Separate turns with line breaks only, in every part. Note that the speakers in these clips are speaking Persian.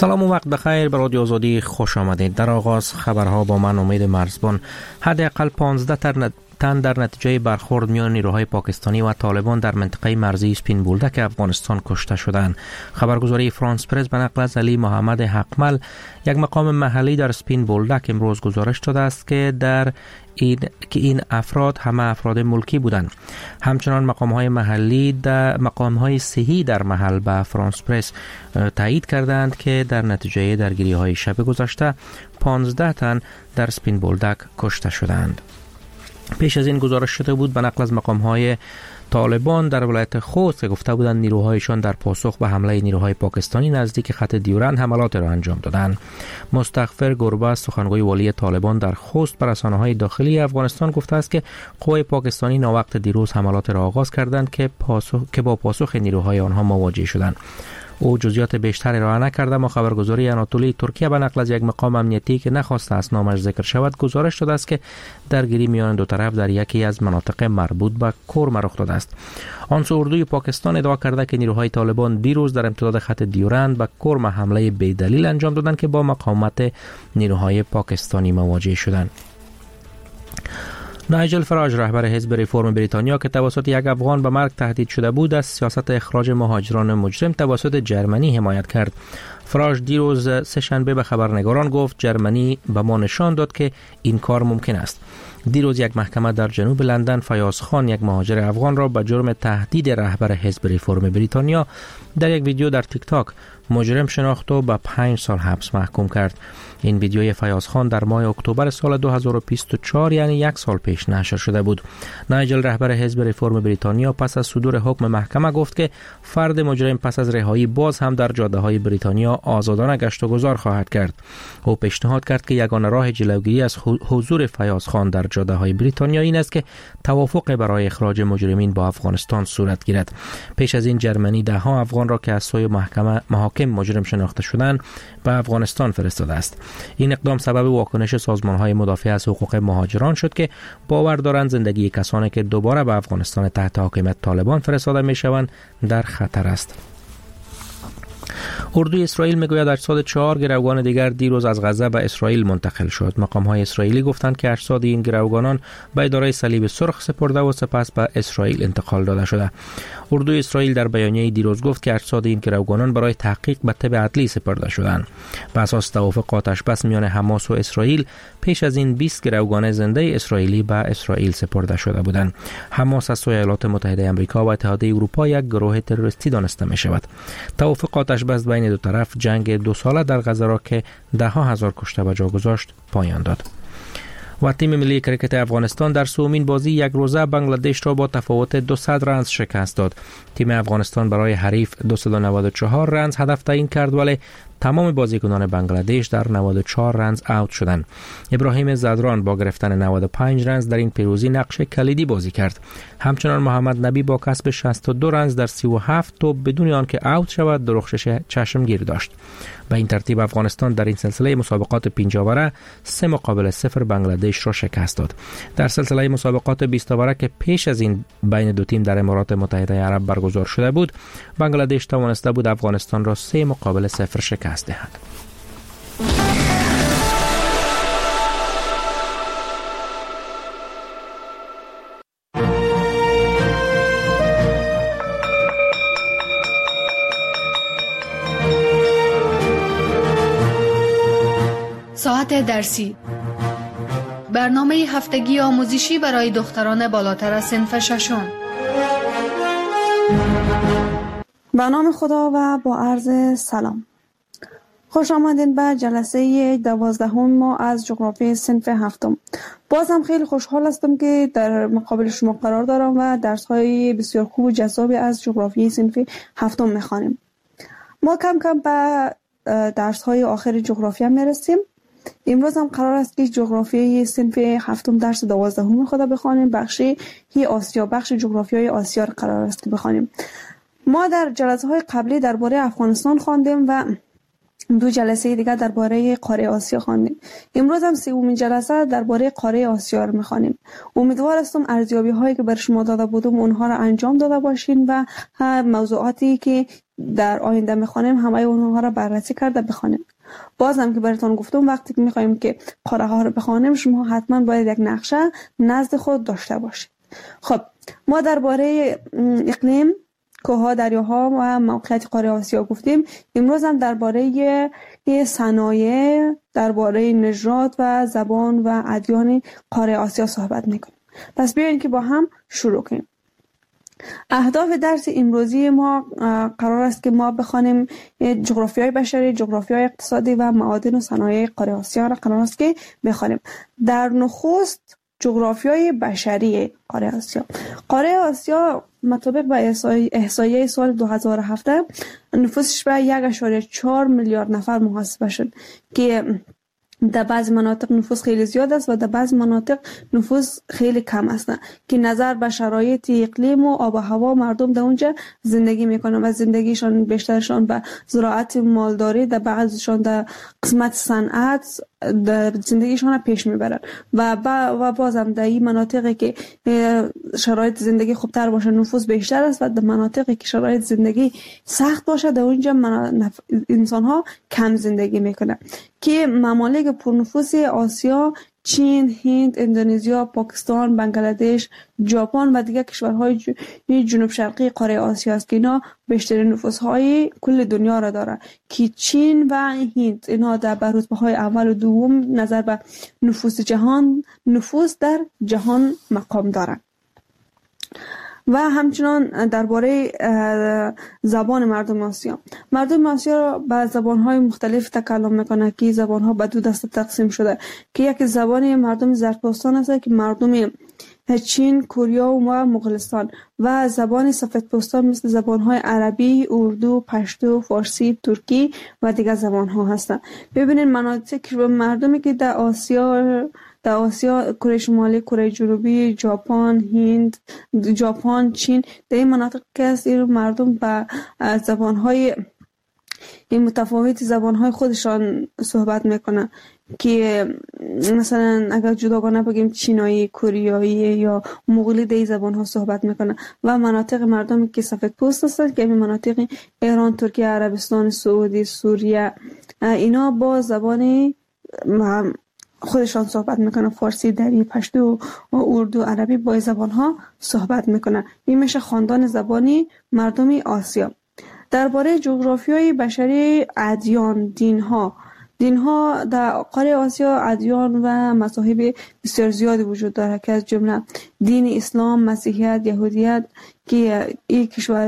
سلام و وقت بخیر. به رادیو آزادی خوش آمدید. در آغاز خبرها با من امید مرزبان. حداقل 15 تن در نتیجه برخورد میان نیروهای پاکستانی و طالبان در منطقه مرزی سپین بولدک افغانستان کشته شدند. خبرگزاری فرانس پرس به نقل از علی محمد حقمل، یک مقام محلی در سپین بولدک، امروز گزارش داده است که این افراد همه افراد ملکی بودند. همچنان مقام‌های محلی در مقام‌های صحی در محل به فرانس پرس تایید کردند که در نتیجه درگیری‌های شب گذشته 15 تن در سپین بولدک کشته شدند. پیش از این گزارش شده بود به نقل از مقام‌های طالبان در ولایت خوست که گفته بودند نیروهایشان در پاسخ به حمله نیروهای پاکستانی نزدیک خط دیورند حملات را انجام دادند. مستغفر گربه، سخنگوی والی طالبان در خوست، بر رسانه‌های داخلی افغانستان گفته است که قوای پاکستانی ناوقت دیروز حملات را آغاز کردند که با پاسخ نیروهای آنها مواجه شدند. او جزئیات بیشتری را نکرده، اما خبرگزاری آناتولی ترکیه به نقل از یک مقام امنیتی که نخواسته است نامش ذکر شود گزارش داده است که درگیری میان دو طرف در یکی از مناطق مربوط به کرم رخ داده است. آن سو اردوی پاکستان ادعا کرده که نیروهای طالبان دیروز در امتداد خط دیورند به کرم حمله بی‌دلیل انجام دادند که با مقاومت نیروهای پاکستانی مواجه شدند. نایجل فراج، رهبر حزب ریفرم بریتانیا که توسط یک افغان به مرگ تهدید شده بود، از سیاست اخراج مهاجران مجرم توسط جرمنی حمایت کرد. فراج دیروز سه‌شنبه به خبرنگاران گفت جرمنی به ما نشان داد که این کار ممکن است. دیروز یک محکمه در جنوب لندن فیاض خان، یک مهاجر افغان را به جرم تهدید رهبر حزب ریفرم بریتانیا در یک ویدیو در تیک تاک مجرم شناخت و به 5 سال حبس محکوم کرد. این ویدیوی فیاض خان در ماه اکتبر سال 2024 یعنی یک سال پیش نشر شده بود. نایجل، رهبر حزب ریفرم بریتانیا، پس از صدور حکم محکمه گفت که فرد مجرم پس از رهایی باز هم در جاده‌های بریتانیا آزادانه گشت و گذار خواهد کرد. او پیشنهاد کرد که یگانه راه جلوگیری از حضور فیاض خان در جاده‌های بریتانیا این است که توافق برای اخراج مجرمین با افغانستان صورت گیرد. پیش از این جرمنی ده‌ها افغان را که از سوی محاکم مجرم شناخته شدند به افغانستان فرستاده است. این اقدام سبب واکنش سازمان‌های مدافع از حقوق مهاجران شد که باور دارند زندگی کسانی که دوباره به افغانستان تحت حاکمیت طالبان فرستاده می‌شوند در خطر است. اردوی اسرائیل میگوید 84 گروگان دیگر دیروز از غزه به اسرائیل منتقل شد. مقام‌های اسرائیلی گفتند که اجساد این گروگانان به اداره صلیب سرخ سپرده و سپس به اسرائیل انتقال داده شده. اردوی اسرائیل در بیانیه دیروز گفت که اجساد این گروگانان برای تحقیق به تبع عدلی سپرده شدند. بر اساس توافق آتش بس میان حماس و اسرائیل، پیش از این 20 گروگان زنده اسرائیلی به اسرائیل سپرده شده بودند. حماس از سوی ایالات متحده آمریکا و اتحادیه اروپا یک گروه تروریستی دانسته می شود. توافق آتش بس بین دو طرف جنگ 2 ساله در غزه را که ده‌ها هزار کشته به جا گذاشت پایان داد. و تیم ملی کریکت افغانستان در سومین بازی یک روزه بنگلادش را با تفاوت 200 رنز شکست داد. تیم افغانستان برای حریف 294 رنز هدف تعیین کرد، ولی تمام بازیکنان بنگلادش در 94 رنز اوت شدند. ابراهیم زدران با گرفتن 95 رنز در این پیروزی نقش کلیدی بازی کرد. همچنان محمد نبی با کسب 62 رنز در 37 توپ بدون آنکه اوت شود درخشش چشمگیر داشت. به این ترتیب افغانستان در این سلسله مسابقات 5 اوره 3-0 بنگلادش را شکست داد. در سلسله مسابقات 20 اوره که پیش از این بین دو تیم در امارات متحده عرب برگزار شده بود، بنگلادش توانسته بود افغانستان را 3-0 شکست دهد.
ساعت درسی، برنامه هفتگی آموزشی برای دختران بالاتر از صنف ششم.
به نام خدا و با عرض سلام. خوش آمدین به جلسه 12 ما از جغرافی صنف هفتم. بازم خیلی خوشحال هستم که در مقابل شما قرار دارم و درس‌های بسیار خوب و جذابی از جغرافی صنف هفتم می‌خوانیم. ما کم کم به درس‌های آخر جغرافیا میرسیم. امروز هم قرار است که جغرافی صنف هفتم درس 12 خود بخوانیم. بخش آسیا، بخش جغرافیای آسیا را قرار است که بخوانیم. ما در جلسه‌های قبلی درباره افغانستان خواندیم و 2 جلسه دیگه درباره قاره آسیا خواندیم. امروز هم 3مین جلسه درباره قاره آسیا رو می‌خوانیم. امیدوار هستم ارزیابی هایی که بر شما داده بودم اونها رو انجام داده باشین و موضوعاتی که در آینده می‌خوانیم همه اونها رو بررسی کرده بخوانیم. بازم که براتون گفتم وقتی که می‌خوایم که قاره ها رو بخوانیم شما حتما باید یک نقشه نزد خود داشته باشید. خب ما درباره اقلیم، کوه‌ها، دریاها و موقعیت قاره آسیا گفتیم. امروز هم درباره صنایع، درباره نژاد و زبان و ادیان قاره آسیا صحبت میکنیم. پس بیاین که با هم شروع کنیم. اهداف درس امروزی ما قرار است که ما بخوانیم جغرافیای بشری، جغرافیای اقتصادی و معادن و صنایع قاره آسیا را قرار است که بخوانیم. در نخست جغرافیای بشری قاره آسیا. قاره آسیا مطابق با احصایه سال 2007 نفوسش به 1.4 میلیارد نفر محاسبه شد که در بعض مناطق نفوس خیلی زیاد است و در بعض مناطق نفوس خیلی کم است که نظر به شرایط اقلیم و آب و هوا مردم در اونجا زندگی میکنن و زندگیشان بیشترشان به زراعت مالداری، در بعضشان در قسمت صنعت زندگیشان پیش میبرن و بازم در این مناطقی که شرایط زندگی خوبتر باشه نفوس بیشتر است و در مناطقی که شرایط زندگی سخت باشه در اونجا انسان ها کم زندگی میکنن که ممالک پرنفوس آسیا چین، هند، اندونزیا، پاکستان، بنگلادش، ژاپن و دیگر کشورهای جنوب شرقی قاره آسیا است که اینا بیشترین نفوس‌های کل دنیا را داره که چین و هند اینا در رتبه‌های اول و دوم نظر به نفوس در جهان مقام دارند. و همچنان درباره زبان مردم آسیا. مردم آسیا به زبان‌های مختلف تکلم میکنه که زبان‌ها به 2 دسته تقسیم شده که یکی زبان مردم زرتشتان است که مردم چین، کره و مغولستان و زبان سفیدپوستان مثل زبان‌های عربی، اردو، پشتو، فارسی، ترکی و دیگر زبان‌ها هستند. ببینید مناطق مردمی که در آسیا کره شمالی، کره جنوبی، ژاپن، هند، چین در این مناطق که است مردم به زبان‌های متفاوت زبان‌های خودشان صحبت میکنن که مثلا اگر جداگانه بگیم چینایی، کره یا مغولی در این زبان‌ها صحبت میکنن و مناطق مردمی که سفیدپوست هستند که این مناطق ایران، ترکیه، عربستان سعودی، سوریه اینا با زبان خودشان صحبت میکنن. فارسی، دری، پشتو و اردو، عربی با زبان‌ها صحبت میکنن. این میشه خاندان زبانی مردم آسیا. درباره جغرافیای بشری، ادیان، دین‌ها در قاره آسیا ادیان و مذاهب بسیار زیادی وجود داره که از جمله دین اسلام، مسیحیت، یهودیت که این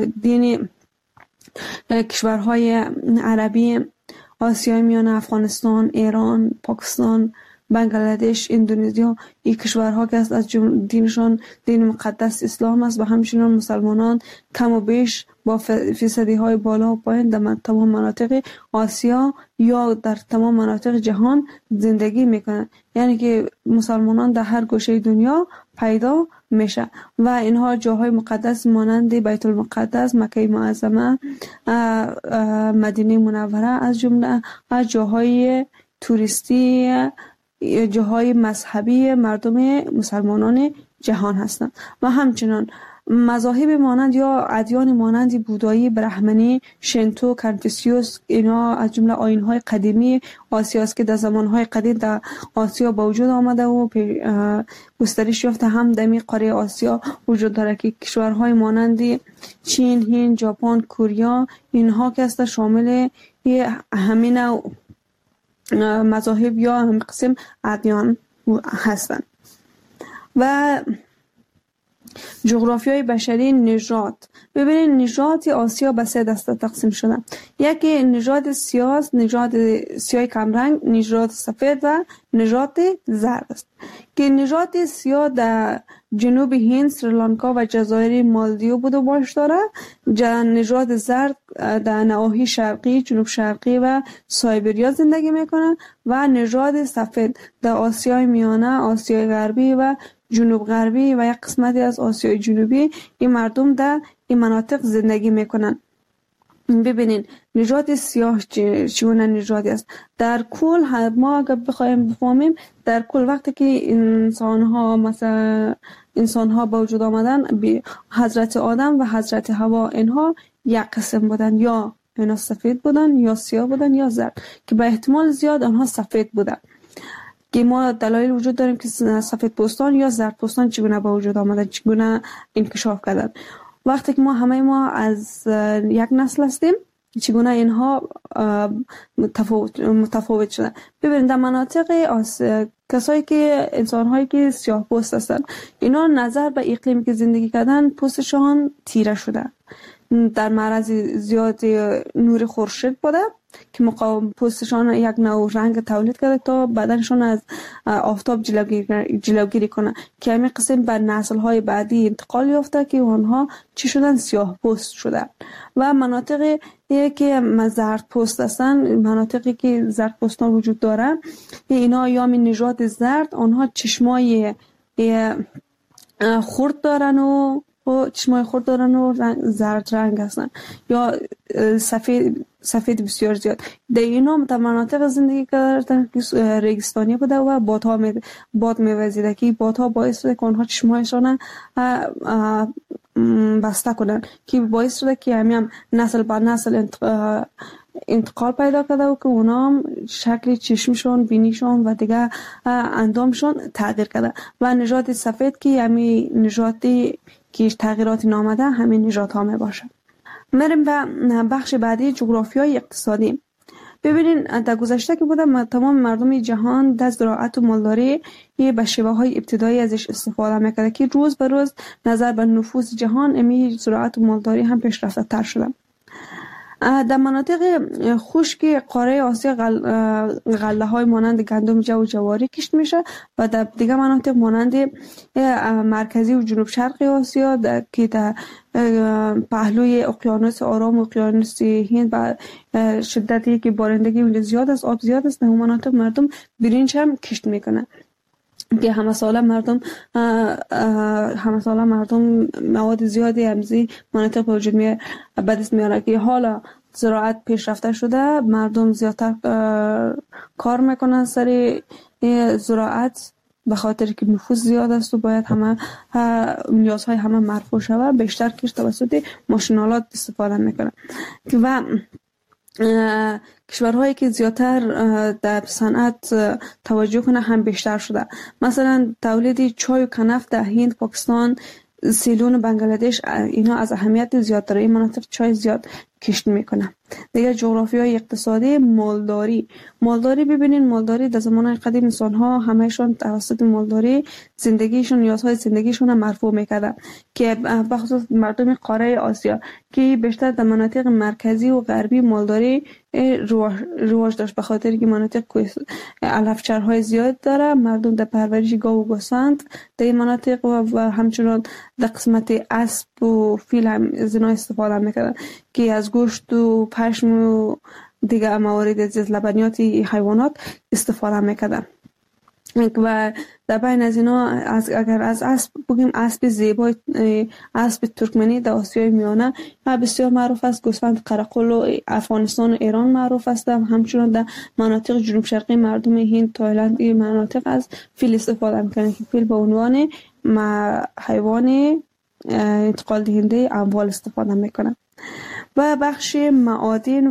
کشورهای عربی آسیای میانه، افغانستان، ایران، پاکستان، بنگلادش، اندونزیا این کشورها که از دینشان دین مقدس اسلام است و همچنین مسلمانان کم و بیش با فیصدی های بالا و پایین در تمام مناطق آسیا یا در تمام مناطق جهان زندگی میکنند. یعنی که مسلمانان در هر گوشه دنیا پیدا میشه و اینها جاهای مقدس مانند بیت المقدس، مکه معظمه، مدینه منوره از جمله جاهای توریستی، جاهای مذهبی مردم مسلمانان جهان هستند و همچنان مذاهب مانند یا ادیان مانند بودایی، برهمنی، شنتو، کنفوسیوس اینا از جمله آیین‌های قدیمی آسیا است که در زمان‌های قدیم در آسیا با وجود آمده و گسترش یافته. هم در قاره آسیا وجود داره که کشورهای مانند چین، هند، ژاپن، کره اینها که است شامل همین مذاهب یا هم قسم ادیان هستند. و جغرافیای بشری، نژاد. ببینید نژاد آسیا به 3 دسته تقسیم شده. یکی نژاد سیاه، نژاد سیاه کمرنگ، نژاد سفید و نژاد زرد است که نژاد سیاه در جنوب هند، سریلانکا و جزایر مالدیو بود و باش داره. نژاد زرد در نواحی شرقی، جنوب شرقی و سایبریا زندگی میکنن و نژاد سفید در آسیای میانه، آسیای غربی و جنوب غربی و یک قسمتی از آسیای جنوبی این مردم در این مناطق زندگی میکنن. ببینین نژاد سیاه چگونه نژادی است. در کل ما اگر بخوایم بفهمیم در کل وقتی که انسان ها به وجود آمدن، حضرت آدم و حضرت حوا اینها یک قسم بودن، یا اینا سفید بودن یا سیاه بودن یا زرد، که به احتمال زیاد آنها سفید بودن، که ما دلایل وجود داریم که سفید پوستان یا زرد پوستان چگونه به وجود آمدن، چگونه انکشاف کردن. وقتی که همه ما از یک نسل هستیم، چگونه اینها متفاوت شدن. ببینید در مناطق کسایی که انسان‌هایی که سیاه پوست هستن، اینا نظر به اقلیمی که زندگی کردن پوستشان تیره شده، در معرض زیاد نور خورشید بوده که پوستشان یک نوع رنگ تولید کرده تا بدنشان از آفتاب جلوگیری کنه، که همین قسم به نسل‌های بعدی انتقال یافته که اونها چی شدن؟ سیاه پوست شدن. و مناطقی که زرد پوست هستن، مناطقی که زرد پوستان وجود داره، اینا یا من نژاد زرد، آنها چشمای خرد دارن و زرد رنگ هستن، یا سفید بسیار زیاد. در اینا در مناطق زندگی کردن که ریگستانی بوده و باد میوزیده، که بادها باعث شده که آنها چشمایشان بسته کنن، که باعث شده که هم نسل به نسل انتقال پیدا کرده و که اونا شکل چشمشون، بینیشون و دیگه اندامشون تغییر کرده. و نژاد سفید که همین نژادی که تغییرات نامده، همین نژاد ها می باشه. میریم به بخش بعدی، جغرافیای اقتصادی. ببینین در گذشته که بوده، تمام مردم جهان در زراعت و مالداری به شیوه های ابتدایی ازش استفاده میکرده، که روز به روز نظر به نفوذ جهان امی زراعت و مالداری هم پیشرفته تر شده. در مناطق خشک قاره آسیا غله های مانند گندم، جو و جواری کشت میشه، و در دیگه مناطق مانند مرکزی و جنوب شرق آسیا که در پهلوی اقیانوس آرام و اقیانوس هند با شدتی که بارندگی اونجا زیاد است، آب زیاد است، در اون مناطق مردم برنج هم کشت میکنه، که همه ساله مردم مواد زیادی همزی مناطق به وجود به دست میاره، که حالا زراعت پیشرفته شده، مردم زیادتر کار میکنن سر زراعت، به خاطر که نفوذ زیاد است و باید همه نیازهای همه مرفوع شود، بیشتر کشت توسط ماشینالات استفاده میکنن. و کشورهایی که زیادتر در صنعت توجه کنه هم بیشتر شده. مثلا تولید چای و کنف در هند، پاکستان، سیلون و بنگلادش، اینا از اهمیت زیاد داره. این مناطق چای زیاد کشت میکنه. دیگه جغرافیای اقتصادی، مالداری. ببینین مالداری در زمان قدیم انسان ها همهشون توسط مالداری زندگیشون، نیازهای زندگیشون رو مرفوع میکردن، که بخصوص مردم قاره آسیا که بیشتر در مناطق مرکزی و غربی مالداری رواج داشت، به خاطر که مناطق علفچرهای زیاد داره، مردم در پرورش گاو و گوسفند در این مناطق و همچنان در قسمت اسب و فیل هم از اینا استفاده میکردن، که از گوشت و پشم و دیگه موارد از لبنیات حیوانات استفاده میکردن. و در بین از اینا اگر از اسب بگیم، اسب زیبای، اسب ترکمنی در آسیای میانه بسیار معروف است. گوسفند قرقل و افغانستان و ایران معروف است. همچنان در مناطق جنوب شرقی مردم هند، تایلند، این مناطق از فیل استفاده میکنن، که فیل به عنوان حیوان انتقال دهنده اموال استفاده میکنن. و بخش معادن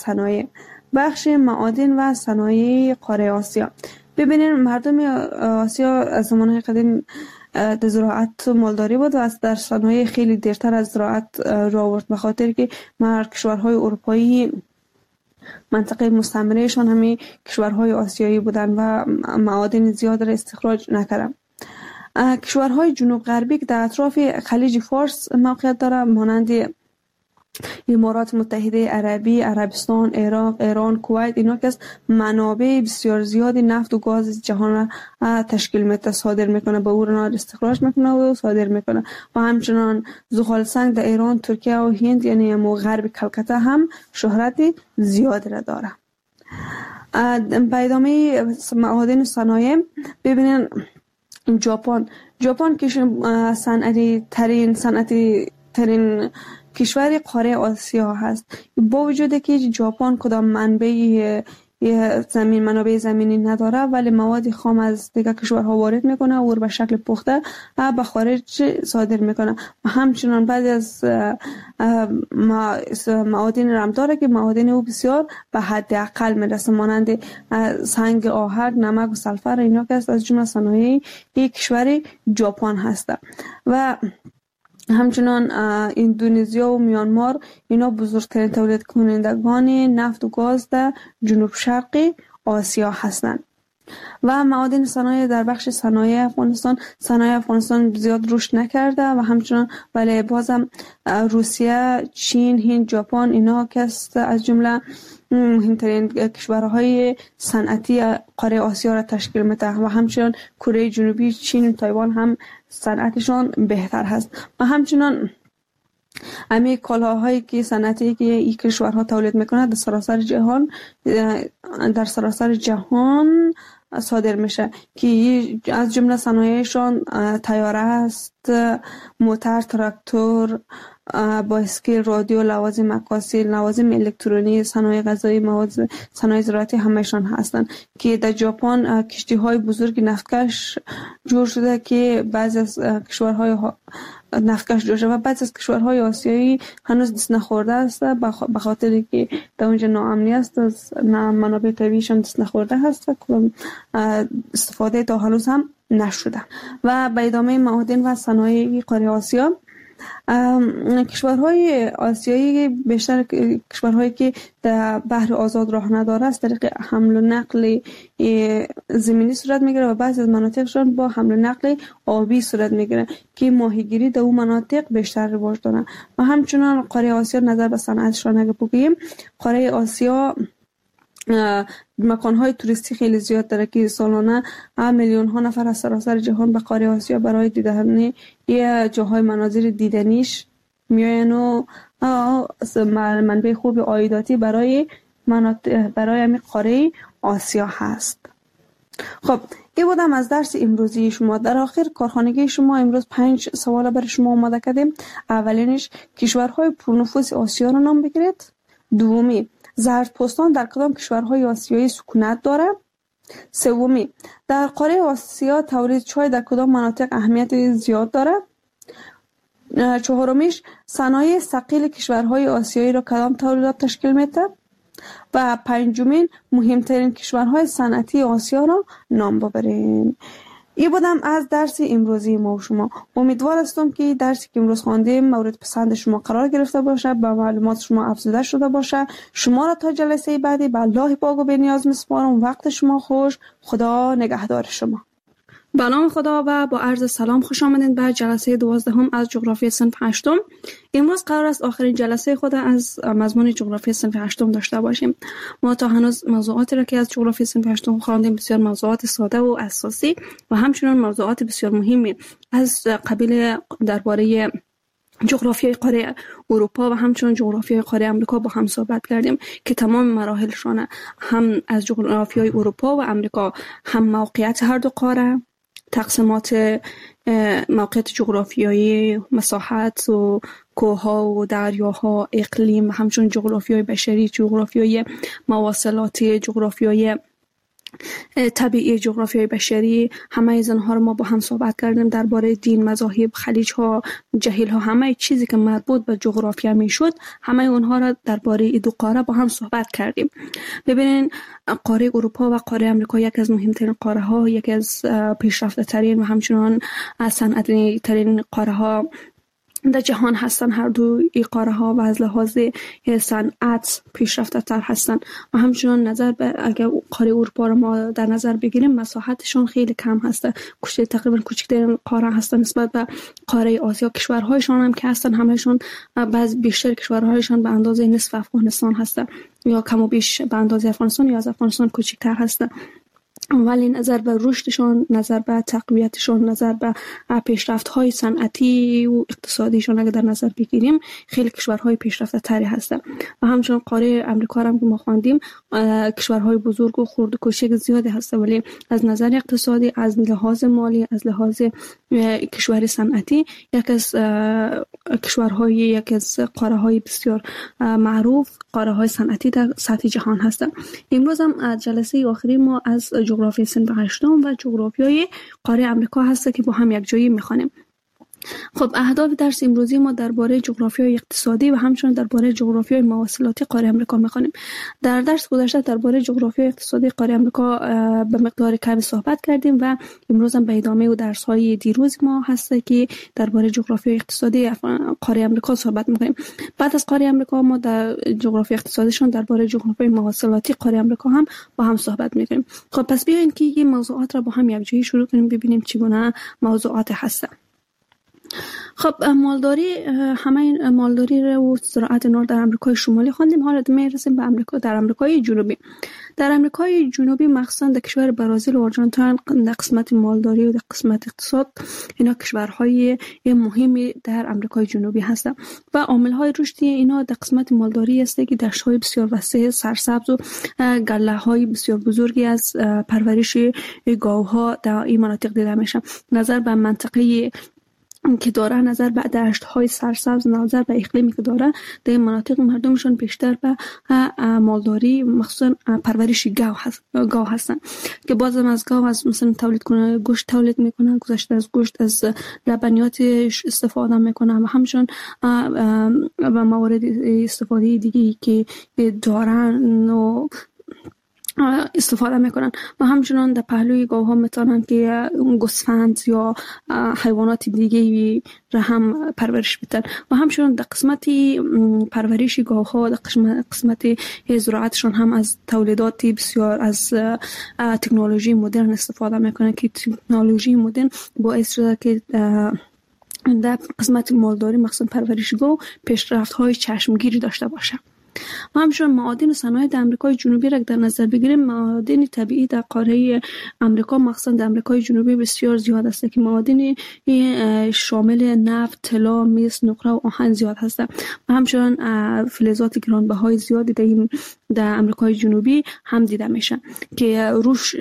و صنایع قاره آسیا. ببینید مردم آسیا از زمانهای قدیم در زراعت مالداری بود و از در صنایع خیلی دیرتر از زراعت رو آورد، به خاطر که کشورهای اروپایی منطقه مستعمرهشان همین کشورهای آسیایی بودن و معادن زیاد را استخراج نکردن. کشورهای جنوب غربی که در اطراف خلیج فارس موقعیت داره، مانند امارات متحده عربی، عربستان، عراق، ایران، کویت، اینا که از منابع بسیار زیادی نفت و گاز جهان را تشکیل میده، صادر میکنه، به اون استخراج میکنه و صادر میکنه. و همچنان زغال سنگ در ایران، ترکیه و هند، یعنی غرب کلکته هم شهرت زیاد را داره. به ادامه معادن صنایع ببینین ژاپن که صنعتی ترین کشور قاره آسیا هست. با وجود که ژاپن کدام منابع زمینی نداره، ولی مواد خام از دیگر کشورها وارد میکنه و به شکل پخته به خارج صادر میکنه. و همچنان بعضی از معادن رم داره که معادن او بسیار به حد اقل میرسه، مانند سنگ آهک، نمک و سلفر، اینا که از جمله صنایع کشور ژاپن هست. و همچنان اندونزیا و میانمار اینا بزرگترین تولید کنندگان نفت و گاز در جنوب شرقی آسیا هستند. و معادن صنایع در بخش صنایع افغانستان زیاد رشد نکرده و همچنان ولی بازم روسیه، چین، هند، ژاپن اینا که از جمله مهمترین کشورهای صنعتی قاره آسیا را تشکیل میده و همچنان کره جنوبی، چین و تایوان هم صنعتشان بهتر هست. و همچنان امی کالاهایی که صنعتی که این کشورها تولید میکنند در سراسر جهان صادر میشه که از جمله صنایعشان طیاره است، موتر، تراکتور، بایسکل، رادیو، لوازم عکاسی، لوازم الکترونی، صنایع غذایی، صنایع زراعتی همهشان هستند که در ژاپن کشتی های بزرگ نفتکش جور شده که بعضی از کشورهای نفتکش جور شده و بعضی از کشورهای آسیایی هنوز دست نخورده است به خاطر که در اونجا ناامنی است، از منابع طبیعیشان دست نخورده هست و استفاده تا هنوز هم نشده. و به ادامه معادن و صنایع قاره آسیا، کشورهای آسیایی بیشتر کشورهایی که در بحر آزاد راه نداره از طریق حمل و نقل زمینی صورت میگیره و بعضی از مناطقشان با حمل و نقل آبی صورت میگیره که ماهیگیری در اون مناطق بیشتر رواج داره. و همچنان قاره آسیا نظر به صنعتشان اگه بگیم، قاره آسیا مکان‌های توریستی خیلی زیاد داره که سالانه میلیون ها نفر از سراسر جهان به قاره آسیا برای دیدن یه جاهای مناظر دیدنیش میاین و منبع خوب عایداتی برای همین قاره آسیا هست. خب این بودم از درس امروزی شما. در آخر کارخانگی شما امروز 5 سوال برای شما آماده کردیم. اولینش کشورهای پرنفوذ آسیا رو نام بگیرید. دومی زردپوستان در کدام کشورهای آسیایی سکونت داره؟ سومی در قاره آسیا تولید چای در کدام مناطق اهمیت زیاد داره؟ چهارمیش صنایع ثقیل کشورهای آسیایی را کدام تولیدات تشکیل میده؟ و پنجمین مهمترین کشورهای صنعتی آسیا را نام ببرین. این بودم از درس امروزی ما و شما. امیدوار هستم که درسی که امروز خواندیم مورد پسند شما قرار گرفته باشه، با معلومات شما افزوده شده باشه. شما را تا جلسه بعدی به الله پاک و بی‌نیاز میسپارم. وقت شما خوش. خدا نگهدار شما.
به نام خدا و با عرض سلام خوش آمدید به جلسه 12 از جغرافی صنف 8. امروز قرار است آخرین جلسه خود از مضمون جغرافی صنف 8 داشته باشیم. ما تا هنوز موضوعاتی را که از جغرافی صنف 8 خواندیم بسیار موضوعات ساده و اساسی و همچنین موضوعات بسیار مهمی از قبیل درباره جغرافیای قاره اروپا و همچنین جغرافیای قاره امریکا با هم صحبت کردیم که تمام مراحلشان هم از جغرافیای اروپا و امریکا، هم موقعیت هر دو قاره، تقسیمات موقعیت جغرافیایی، مساحت و کوه‌ها و دریاها، اقلیم و همچنین جغرافیای بشری، جغرافیای مواصلاتی، جغرافیای طبیعی، جغرافیای بشری، همه از اینها رو ما با هم صحبت کردیم. درباره دین، مذاهب، خلیج‌ها، جهیل‌ها، همه چیزی که مربوط به جغرافیا میشد، همه اونها را درباره این دو قاره با هم صحبت کردیم. ببینین قاره اروپا و قاره امریکا یکی از مهمترین قاره ها، یکی از پیشرفته ترین و همچنان صنعتی ترین قاره ها در جهان هستن. هر دو این قاره ها و از لحاظ صنعت پیشرفته تر هستن و همچنان نظر به اگر قاره اروپا رو ما در نظر بگیریم مساحتشون خیلی کم هسته، تقریبا کوچکترین قاره هستن نسبت به قاره آسیا. کشورهایشان هم که هستن همهشون بعض بیشتر کشورهایشان به اندازه نصف افغانستان هستن یا کم و بیش به اندازه افغانستان یا از افغانستان کوچکتر هستن، ولی نظر به رشدشون، نظر به تقویتشون، نظر به پیشرفت‌های صنعتی و اقتصادیشون اگر در نظر بگیریم خیلی کشورهای پیشرفته تری هستن. و همچنین قاره امریکا هم که ما خواندیم کشورهای بزرگ و خرد و کوچک زیادی هستن، ولی از نظر اقتصادی، از لحاظ مالی، از لحاظ کشور صنعتی، یک از قاره های بسیار معروف، قاره های صنعتی در سطح جهان هستند. امروز هم جلسه آخری ما از جغرافی صنف 8 و جغرافیای قاره آمریکا هست که با هم یک جایی میخوانیم. خب اهداف درس امروزی ما درباره جغرافیای اقتصادی و همچنین درباره جغرافیای مواصلاتی قاره آمریکا می‌خوانیم. در درس گذشته درباره جغرافیای اقتصادی قاره آمریکا به مقدار کمی صحبت کردیم و امروز هم به ادامه و درس‌های دیروز ما هست که درباره جغرافیای اقتصادی قاره آمریکا صحبت می‌کنیم. بعد از قاره آمریکا ما در جغرافیای اقتصادیشون درباره جغرافیای مواصلاتی قاره آمریکا هم با هم صحبت می‌کنیم. خب پس بیاین که این موضوعات را با هم یک جایی شروع کنیم ببینیم چگونه موضوعات هستند. خب همه مالداری و زراعت نور در آمریکای شمالی خواندیم. حالا میرسیم به آمریکا. در آمریکای جنوبی مخصوصا در کشور برزیل و آرژانتین در قسمت مالداری و در قسمت اقتصاد اینا کشورهای مهمی در آمریکای جنوبی هستند و عامل‌های رشد اینا در قسمت مالداری است که دشت‌های بسیار وسیع سرسبز و گله‌های بسیار بزرگی از پرورش گاوها در این مناطق دیده میشه. نظر به منطقه که داره، نظر به دشت‌های سرسبز، نظر به اقلیمی که داره، در این مناطق مردمشون بیشتر به مالداری مخصوصا پرورش گاو هستن که بازم از گاو از مثلا تولید کنه گوشت تولید میکنن، گذشته از گوشت از لبنیاتش استفاده میکنن و همچنین و موارد استفاده دیگه که دارن و استفاده میکنن و همچنان در پهلوی گاوها میتونن که گوسفند یا حیوانات دیگه را هم پرورش بدن و همچنان در قسمت پرورش گاوها در قسمت زراعتشون هم از تولیدات بسیار از تکنولوژی مدرن استفاده میکنن که تکنولوژی مدرن باعث شده که در قسمت مالداری مخصوصا پرورش گاو پیشرفت‌های چشمگیری داشته باشه. و همچنین معادن و صنایع در آمریکای جنوبی را در نظر بگیریم، معادن طبیعی در قاره آمریکا مخصوصا در آمریکای جنوبی بسیار زیاد است که معادن شامل نفت، طلا، مس، نقره و آهن زیاد هستند و همچنین فلزات گرانبهای زیادی در آمریکای جنوبی هم دیده میشن که روش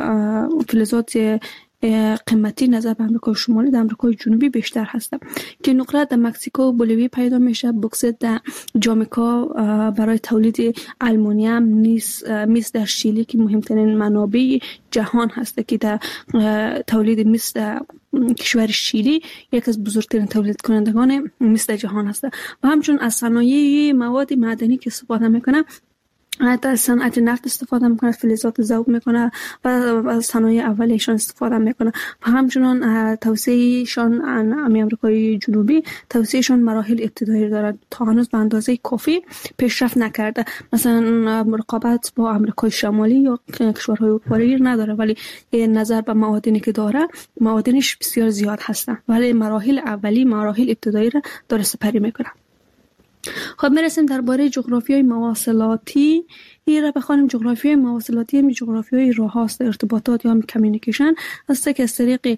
فلزات قیمتی نظر به آمریکای شمالی در آمریکای جنوبی بیشتر هستند که نقره در مکزیکو و بولیوی پیدا میشه، بوکسیت در جامائیکا برای تولید آلومینیوم، مس در شیلی که مهمترین منابع جهان هست که در تولید مس در کشور شیلی یک از بزرگترین تولید کنندگان مس در جهان هست و همچنین از صنایع مواد معدنی که استفاده میکنه، حتی از صنعت نفت استفاده میکنه، فلزات ذوب میکنه و از صنایع اولیه‌شان استفاده میکنه و همچنان توسعه‌شان آمریکای جنوبی توسعه‌شان مراحل ابتدایی دارد تا هنوز به اندازه کافی پیشرفت نکرده. مثلا رقابت با آمریکای شمالی یا کشورهای اروپایی نداره، ولی نظر به معادنی که داره معادنش بسیار زیاد هستن ولی مراحل اولی مراحل ابتدایی را داره سپری میکنه. خب میرسیم درباره جغرافیای مواصلاتی را بخوانیم. جغرافیای مواصلاتی هم جغرافیای راه‌هاست، ارتباطات یا کمیونیکیشن است که از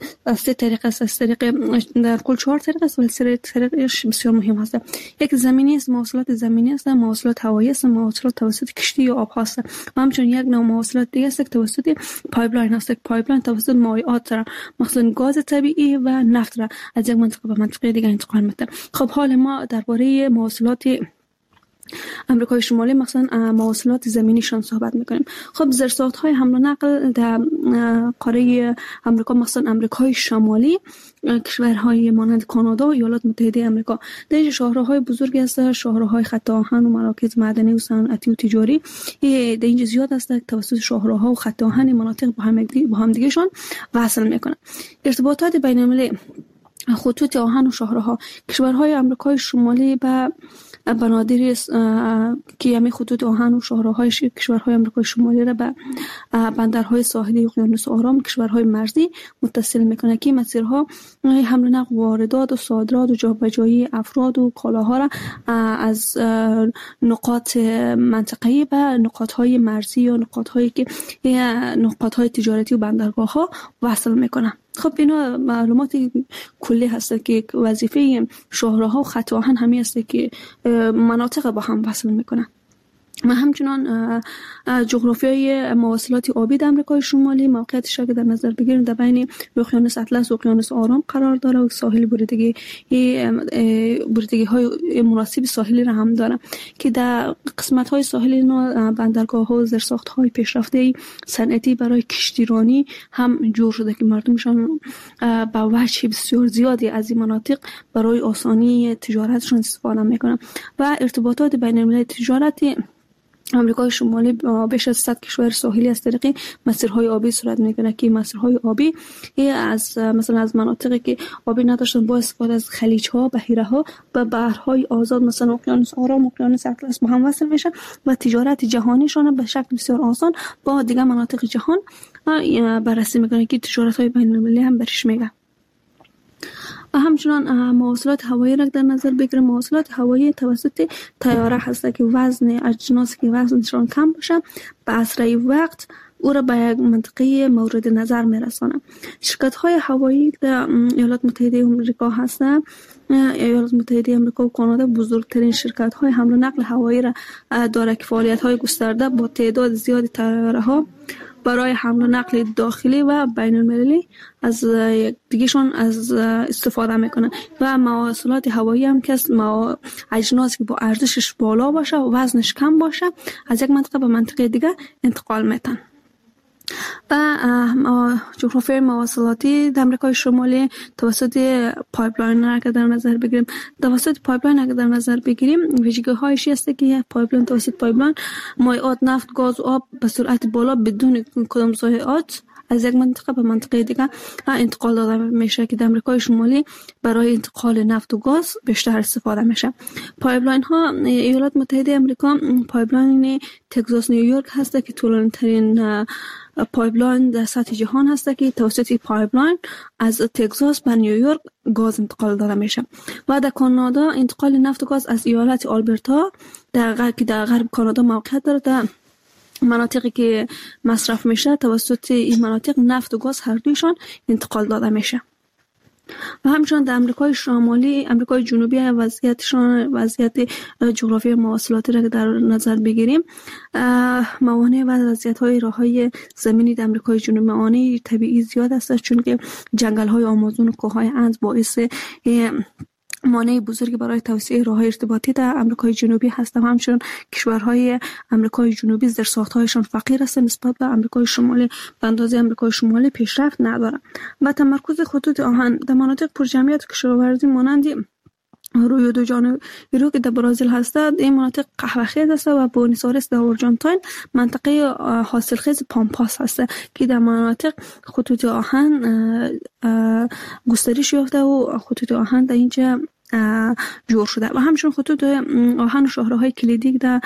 طریق در کل 4 طریق است ولی 3 طریقش بسیار مهم است. یک زمینی است، مواصلات زمینی است، مواصلات هوایی است، مواصلات توسط کشتی یا آب هست و همچنین یک نوع مواصلات دیگه است که توسط پایپلاین است. پایپلاین توسط مایعات را مثلا گاز طبیعی و نفت را از یک منطقه به منطقه دیگه انتقال میده. خب حال ما درباره مواصلات آمریکای شمالی مثلا مواصلات زمینیشان صحبت میکنیم. خب زیرساخت‌های حمل و نقل در قاره آمریکا مثلا آمریکای شمالی کشورهای مانند کانادا و ایالات متحده آمریکا در اینجا شاهراهای بزرگی هستند، شاهراهای خط آهن و مراکز معدنی و صنعتی و تجاری در اینجا زیاد است. توسط شاهراها و خط آهن مناطق با هم دیگه‌شان وصل میکنن. ارتباطات بین‌المللی خطوط آهن و شاهراها کشورهای آمریکای شمالی به بنادری که همه خطوط آهن و شاهراهای کشورهای آمریکای شمالی را به بندرهای ساحلی اقیانوس آرام کشورهای مرزی متصل میکنه که مسیرها حمل و نقل، واردات و صادرات و جابجایی افراد و کالاها را از نقاط منطقه‌ای به نقاطهای مرزی یا نقاطهای تجارتی و بندرگاه‌ها وصل میکنه. خب اینا معلومات کلی هست که وظیفه شاهراها و خط آهن همین است که مناطق با هم وصل میکنن. و همچنان جغرافیای مواصلات آبی در آمریکای شمالی موقعیتش را در نظر بگیریم در بین اقیانوس اطلس و اقیانوس آرام قرار داره و ساحل بریدگی های مناسب ساحلی را هم داره که در قسمت های ساحلی اینا بندرگاه ها و زیرساخت های پیشرفته صنعتی برای کشتیرانی هم جور شده که مردمشان با وجه بسیار زیادی از این مناطق برای آسانی تجارتشون استفاده میکنن و ارتباطات بین المللی تجارتی آمریکای شمالی بیش از 100 کشور ساحلی از طریق مسیرهای آبی صورت میکنه که مسیرهای آبی از مثلا از مناطقی که آبی نداشتن با استفاده از خلیج‌ها، بحیره‌ها و بحرهای آزاد مثلا اقیانوس آرام، اقیانوس اطلس با هم وصل میشه و تجارت جهانیشون به شکل بسیار آسان با دیگر مناطق جهان بررسی میکنه که تجارت‌های بین‌المللی هم برش میگه. و همچنان مواصلات هوایی را در نظر بگیریم. مواصلات هوایی توسط طیاره هست که وزن اجناسی که وزنشان کم باشه به اسرع وقت او را به یک منطقه مورد نظر میرسانه. شرکت های هوایی در ایالات متحده آمریکا هستند. ایالات متحده آمریکا و کانادا بزرگترین شرکت های حمل و نقل هوایی را دارد که فعالیت های گسترده با تعداد زیادی طیاره ها برای حمل و نقل داخلی و بین المللی از دیگهشون از استفاده میکنن و مواصلات هوایی هم که اجناسی که با ارزشش بالا باشه و وزنش کم باشه از یک منطقه به منطقه دیگه انتقال میتن. و جغرافیای مواصلاتی در آمریکای شمالی توسط پایپلاین را که در نظر بگیریم، توسط پایپلاین اگر در نظر بگیریم ویژگی‌هایش است که پایپلاین توسط پایپلاین مایعات نفت، گاز و آب به سرعت بالا بدون کدام ضایعات از یک منطقه به منطقه دیگه انتقال داده میشه که در آمریکای شمالی برای انتقال نفت و گاز بیشتر استفاده میشه. پایپلاین ها ایالات متحده آمریکا پایپلاین تگزاس نیویورک هست که طولانی‌ترین پایپلاین در سطح جهان هست که توسط پایپلاین از تگزاس به نیویورک گاز انتقال داده میشه. و در کانادا انتقال نفت و گاز از ایالت آلبرتا که در غرب کانادا موقعیت داره در مناطقی که مصرف میشه توسط این مناطق نفت و گاز هر دویشان انتقال داده میشه. و همچنان در امریکای شمالی، امریکای جنوبی وضعیت جغرافی مواصلاتی را در نظر بگیریم، موانع و وضعیت‌های راه‌های زمینی در امریکای جنوبی موانع طبیعی زیاد است چون که جنگل‌های آمازون و کوه‌های اند باعث مانع بزرگی برای توسعه راه‌های ارتباطی در امریکای جنوبی هستند. همچنین کشورهای امریکای جنوبی زیرساخت‌هایشان فقیر است نسبت به امریکای شمالی، به اندازه امریکای شمالی پیشرفت ندارند. و تمرکز خطوط آهن در مناطق پرجمعیت کشاورزی مانند رویو دو جانورو که در برزیل هستند، این مناطق قهوه‌خیز است و بوئنوس آیرس در آرژانتین منطقه حاصلخیز پامپاس هست که در مناطق خطوط آهن گسترش یافته و خطوط آهن در اینجا جور شده. و همچنین خطوط آهن و شاهراهای کلیدی در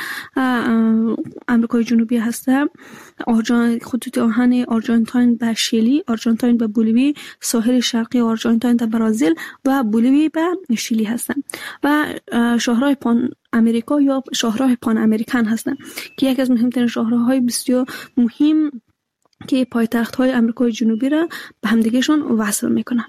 امریکای جنوبی هسته، خطوط آهن آرژانتین به شیلی، آرژانتین به بولیوی، ساحل شرقی آرژانتین در برزیل و بولیوی به شیلی هستند. و شاهراه پان امریکا یا شاهراه پان امریکن هستند که یکی از مهمترین شاهراهای بسیار مهم که پایتخت‌های امریکای جنوبی را به همدیگهشون وصل میکنند.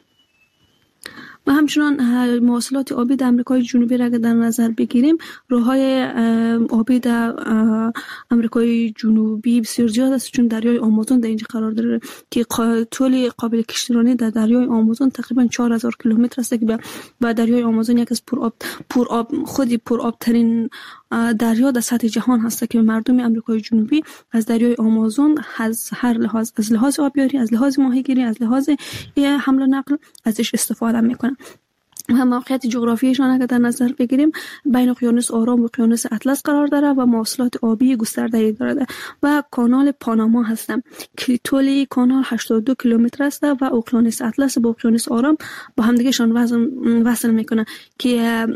و همچنان مواصلات آبی در امریکای جنوبی را در نظر بگیریم، راه‌های آبی در امریکای جنوبی بسیار زیاد است چون دریای آمازون در اینجا قرار داره که طول قابل کشتیرانی در دریای آمازون تقریبا 4000 کیلومتر است که با دریای آمازون یک از پرآب ترین دریا در سطح جهان هست که مردم امریکای جنوبی از دریای آمازون از هر لحاظ، از لحاظ آبیاری، از لحاظ ماهیگیری، از لحاظ حمل و نقل ازش استفاده میکنن. و موقعیت جغرافیایشان اگر در نظر بگیریم بین اقیانوس آرام و اقیانوس اطلس قرار داره و مواصلات آبی گسترده‌ای دارد و کانال پاناما هستند که طول کانال 82 کیلومتر است و اقیانوس اطلس با اقیانوس آرام با همدیگهشان وصل میکنه که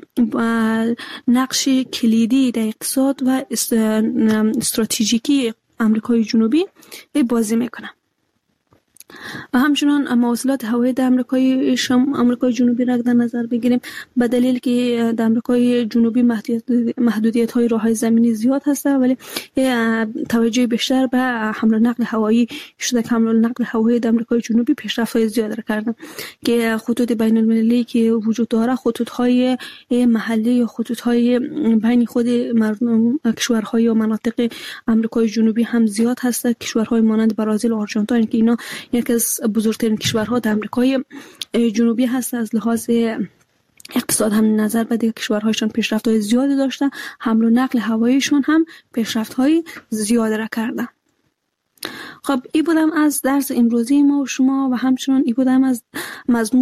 نقش کلیدی در اقتصاد و استراتژیکی امریکای جنوبی بازی میکنه. و همچنان مواصلات هوایی در آمریکای جنوبی را در نظر بگیریم، به دلیل که در آمریکای جنوبی محدودیت های راههای زمینی زیاد هست، ولی توجه بیشتر به حمل و نقل هوایی شده که حمل و نقل هوایی در آمریکای جنوبی پیشرفت های زیاد را کردن که خطوط بین المللی که وجود داره، خطوط های محلی یا خطوط های بین خود کشورهای و مناطق آمریکای جنوبی هم زیاد هست. کشورهای مانند برزیل و آرژانتین که اینا یکی از بزرگترین کشورها در آمریکای جنوبی هست، از لحاظ اقتصاد هم نظر به دیگر کشورهایشان پیشرفت‌های زیادی داشته، حمل و نقل هواییشون هم پیشرفت‌های زیاد را کرده. خب این بودم از درس امروزی ما و شما و همچنان این بودم از مضمون